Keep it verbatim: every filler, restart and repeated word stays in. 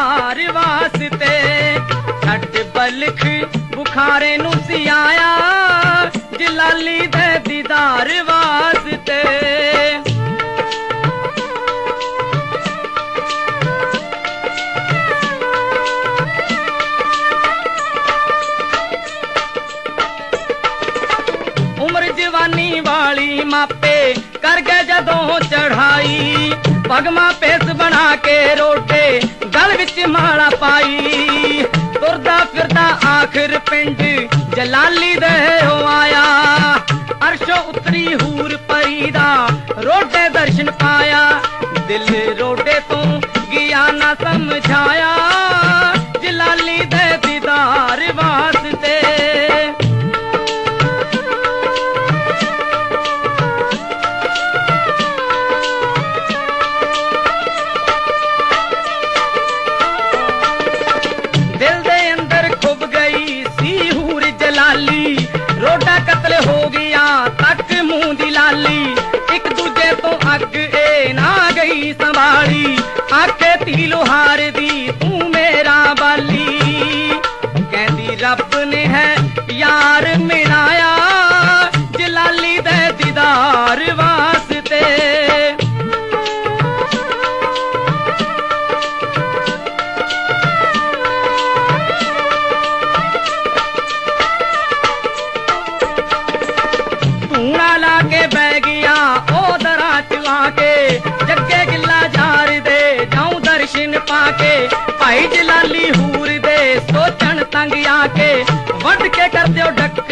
दीदार वास्ते छट बलख बुखारे नू सियाया जलाली दे दीदार वास्ते। उम्र जवानी वाली मापे कर गए जदों चढ़ाई पगमा पेस बना के रोटे गल विच माला पाई तुरदा फिरदा आखिर पिंड जलाली दे हो आया अरशो उतरी हूर परी दा रोटे दर्शन पाया दिल रोटे तो गया ना समझाया जलाली दे दीदार वास्ते। रोडा कतल हो गया तक मुंह दी लाली एक दूजे तो अग ए ना गई संभाली आखे धी लोहार दी तू मेरा बाली कहती रब ने है यार मिलाया जलाली दे दीदार वास्ते। के बह गया ओ दरा चुआ के जगे गिला जार दे जाऊं दर्शन पाके भाई जलाली हूर दे सोचन तंग आके वट के कर दो ढक